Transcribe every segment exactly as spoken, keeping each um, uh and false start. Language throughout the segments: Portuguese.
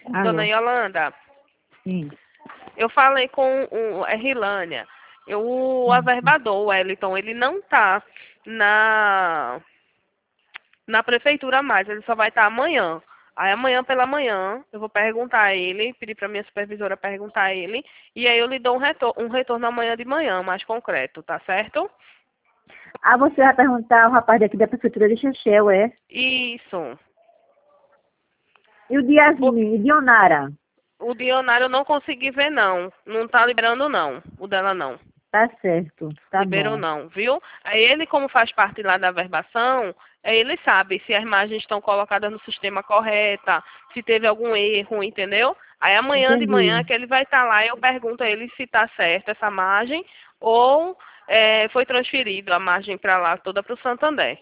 Dona Alô? Yolanda, Sim. eu falei com o é Rilânia. Eu, o Sim. averbador, o Wellington, ele não tá na, na prefeitura mais, ele só vai estar amanhã. Aí amanhã pela manhã eu vou perguntar a ele, pedir para minha supervisora perguntar a ele, e aí eu lhe dou um retorno, um retorno amanhã de manhã, mais concreto, tá certo? Ah, você vai perguntar ao rapaz daqui da prefeitura de Chechel, é? Isso. E o Por- Diasmin, e Dionara? O Dionário eu não consegui ver não. Não tá liberando não. O dela não. Tá certo, tá Liberou bom. não, viu? Aí ele, como faz parte lá da verbação, aí ele sabe se as imagens estão colocadas no sistema correta, se teve algum erro, entendeu? Aí amanhã de Entendi. manhã que ele vai estar lá, eu pergunto a ele se está certa essa margem ou é, foi transferido a margem para lá toda para o Santander.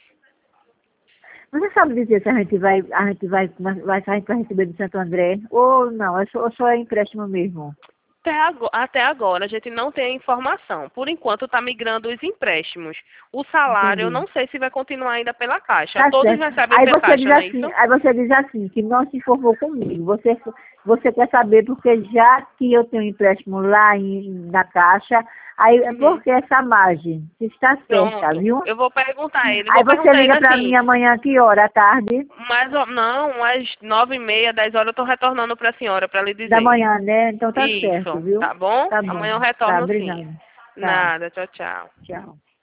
Você sabe dizer se a gente vai, a gente vai, vai, se a gente vai receber do Santo André? Ou não, é só, ou só é empréstimo mesmo? Até agora, até agora a gente não tem informação. Por enquanto está migrando os empréstimos. O salário eu Entendi. não sei se vai continuar ainda pela Caixa. Tá Todos certo. recebem Aí pela você diz Caixa, não é assim, isso? aí você diz assim, que não se informou comigo. Você, você quer saber porque já que eu tenho um empréstimo lá em, na Caixa, aí é Uhum. porque essa margem se está certa, Pronto. viu? Eu vou perguntar a ele. Aí Vou você perguntar a ele liga para assim. mim amanhã que hora? À tarde? Mais ou, não, às nove e meia, dez horas eu estou retornando para a senhora para lhe Da dizer. manhã, né? Então tá certo, Isso. viu? Tá bom? Tá bom. Amanhã eu Tá, retorno sim. obrigada. Tá. Nada. Tchau, tchau. Tchau.